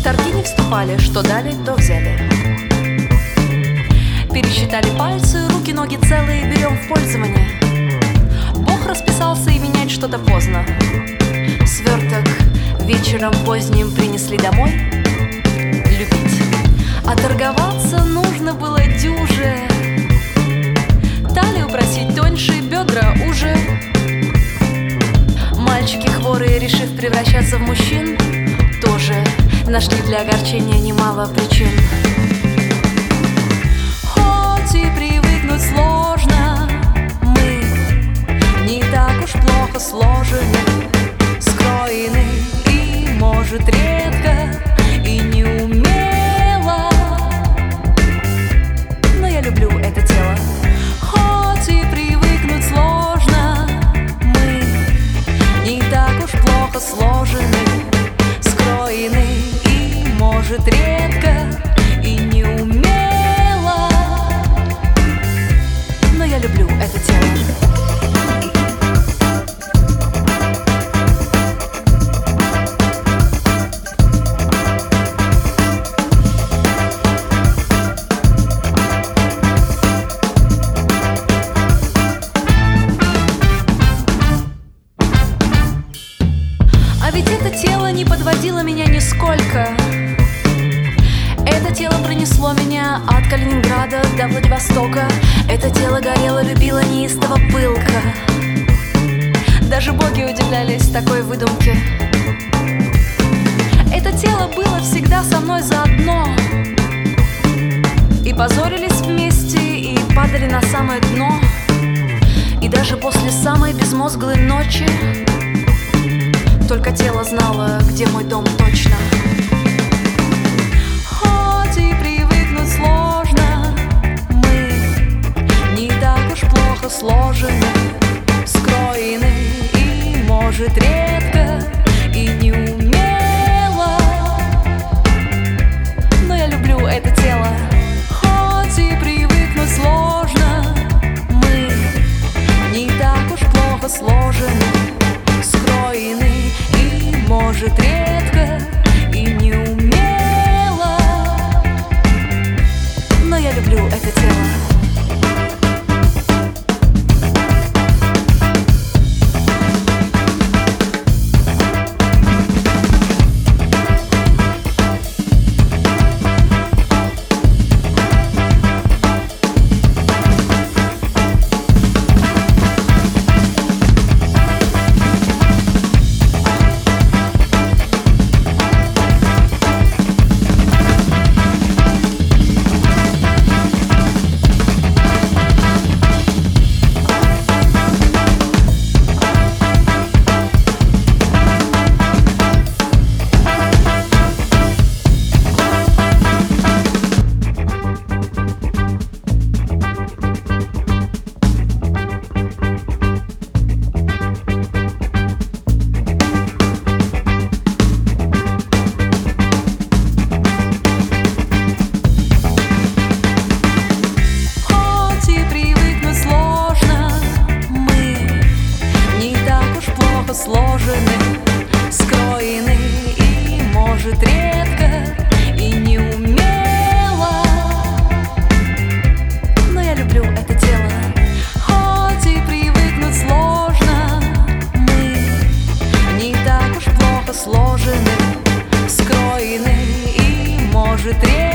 торги не вступали, что дали, то взяли. Пересчитали пальцы, руки, ноги целые, берем в пользование. Бог расписался, и менять что-то поздно. Сверток вечером поздним принесли домой. Любить, а торговаться нужно было дюже. Талию просить тоньше, бедра уже. Мальчики хворые, решив превращаться в мужчин, тоже нашли для огорчения немало причин. Хоть и привыкнуть сложно, мы не так уж плохо сложены, скроены и, может, редко и неумело. Но я люблю это тело. Хоть и привыкнуть сложно, мы не так уж плохо сложены, скроены и, может, редко и неумело. Но я люблю это тело. А ведь это тело не подводило меня нисколько. Это тело пронесло меня от Калининграда до Владивостока. Это тело горело, любило неистово, пылко. Даже боги удивлялись такой выдумке. Это тело было всегда со мной заодно. И позорились вместе, и падали на самое дно. И даже после самой безмозглой ночи только тело знало, где мой дом точно. Хоть и привыкнуть сложно, мы не так уж плохо сложены, скроены и, может, редко и неумело. Но я люблю это тело. Хоть и привыкнуть сложно, мы не так уж плохо сложены, скроены и, может, редко и неумело. Но я люблю это тело. Сложены, скроены и, может, редко и неумело. Но я люблю это тело. Хоть и привыкнуть сложно, мы не так уж плохо сложены, скроены и, может, редко